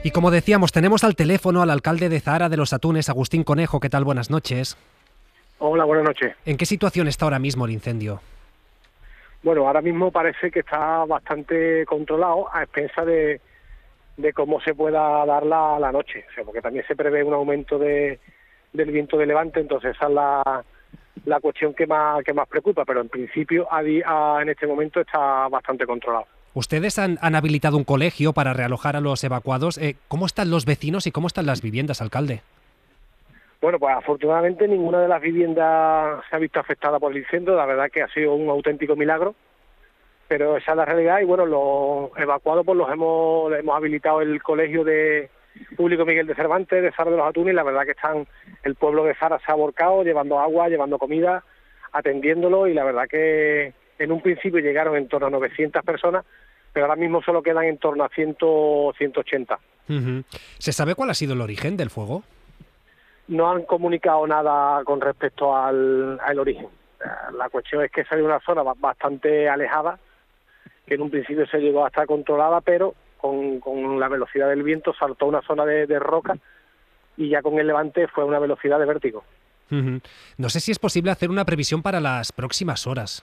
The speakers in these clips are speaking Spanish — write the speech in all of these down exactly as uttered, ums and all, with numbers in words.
Y como decíamos, tenemos al teléfono al alcalde de Zahara de los Atunes, Agustín Conejo. ¿Qué tal? Buenas noches. Hola, buenas noches. ¿En qué situación está ahora mismo el incendio? Bueno, ahora mismo parece que está bastante controlado a expensas de, de cómo se pueda dar la, la noche, o sea, porque también se prevé un aumento de, del viento de levante, entonces esa es la, la cuestión que más que más preocupa, pero en principio a, a, en este momento está bastante controlado. Ustedes han, han habilitado un colegio para realojar a los evacuados. Eh, ¿Cómo están los vecinos y cómo están las viviendas, alcalde? Bueno, pues afortunadamente ninguna de las viviendas se ha visto afectada por el incendio, la verdad que ha sido un auténtico milagro, pero esa es la realidad y bueno, los evacuados pues los hemos, hemos habilitado el colegio de público Miguel de Cervantes de Zahara de los Atunes y la verdad que están, el pueblo de Zahara se ha volcado llevando agua, llevando comida, atendiéndolo y la verdad que en un principio llegaron en torno a novecientas personas, pero ahora mismo solo quedan en torno a cien, ciento ochenta. Uh-huh. ¿Se sabe cuál ha sido el origen del fuego? No han comunicado nada con respecto al, al origen. La cuestión es que esa es una zona bastante alejada, que en un principio se llegó a estar controlada, pero con, con la velocidad del viento saltó una zona de, de roca y ya con el levante fue a una velocidad de vértigo. Uh-huh. No sé si es posible hacer una previsión para las próximas horas.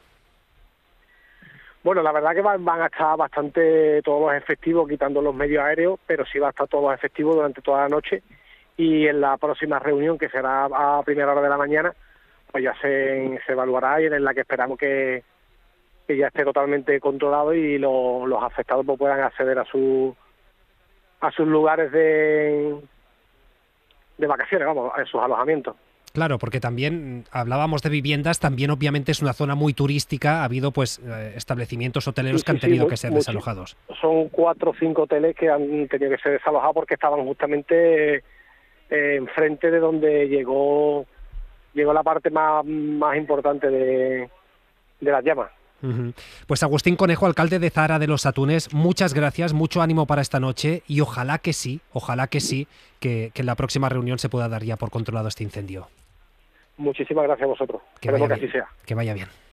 Bueno, la verdad que van, van a estar bastante todos los efectivos, quitando los medios aéreos, pero sí va a estar todos los efectivos durante toda la noche. Y en la próxima reunión, que será a primera hora de la mañana, pues ya se, se evaluará y en la que esperamos que, que ya esté totalmente controlado y lo, los afectados pues puedan acceder a su a sus lugares de, de vacaciones, vamos, a sus alojamientos. Claro, porque también hablábamos de viviendas, también obviamente es una zona muy turística, ha habido pues establecimientos hoteleros sí, que han sí, tenido sí, que ser mucho, desalojados. Son cuatro o cinco hoteles que han tenido que ser desalojados porque estaban justamente eh, enfrente de donde llegó llegó la parte más, más importante de, de las llamas. Uh-huh. Pues Agustín Conejo, alcalde de Zahara de los Atunes, muchas gracias, mucho ánimo para esta noche y ojalá que sí, ojalá que sí, que, que en la próxima reunión se pueda dar ya por controlado este incendio. Muchísimas gracias a vosotros. Que vaya que bien, así sea. Que vaya bien.